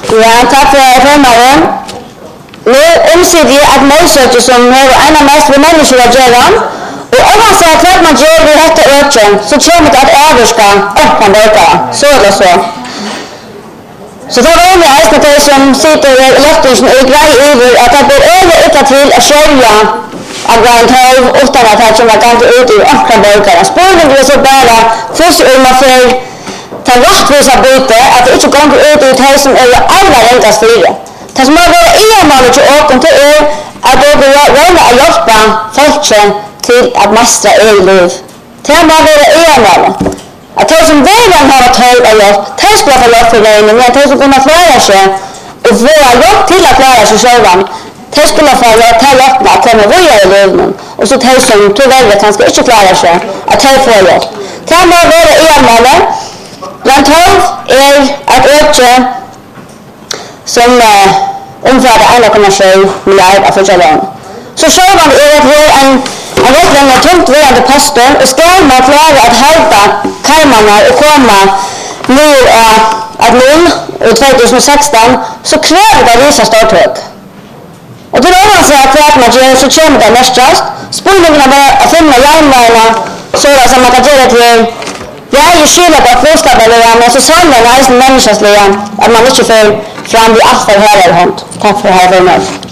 Ja, tack för förmånen. Nu omsider jag att målsöker som har ena mest med människor att göra. Och om man säger att man gör det här öken så kommer det att överska öppna böcker. Så eller så. Så det var det här det som sitter i löftelsen och grejer över att det blir över till att skölja av garantiv utan att det kommer att ut i öppna böcker. Spåren blir så bara först man får ta rättvisa byte att det inte kommer ut i det som är allra enklast för det. Det som har varit enmaligt till åken till är att det blir röna att hjälpa folk till att mästra liv. Det har varit enmaligt. Att de som redan har tagit av hjälp, de ska få hjälp för det, men de som kommer att klara sig och få hjälp till att klara sig själva, de skulle få hjälp att komma via i livet. Och så de som tyvärr kanske inte klarar sig, att de får hjälp. Det har varit enmaligt. Bland 12 är att öka som omfattar 1,7 miljard av försäljning. Så själva är att vi är en rätt tungt vägande poster och ska man klara att halta karmarna och komma ner att noll i 2016 så kräver det vissa starthög. Och då man säger att klart man gör så kommer det nästast. Spolningarna var att finna järnvägarna så att man kan göra till det är ju skillnad på bostadsligan, men så samlar det här som människans ligan att man inte får fram vid allt för höra hand. Tack för att ha varit med.